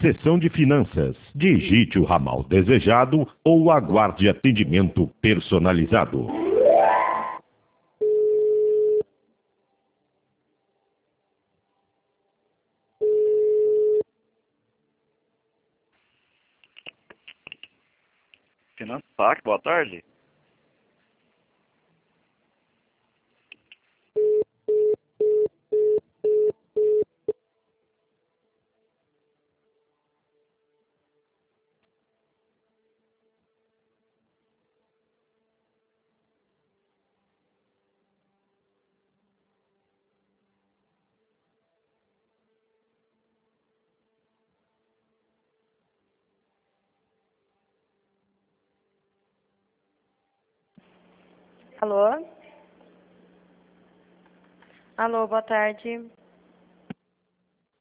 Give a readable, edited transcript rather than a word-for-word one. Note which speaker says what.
Speaker 1: Seção de Finanças. Digite o ramal desejado ou aguarde atendimento personalizado.
Speaker 2: Finanças PAC, boa tarde.
Speaker 3: Alô? Alô, boa tarde.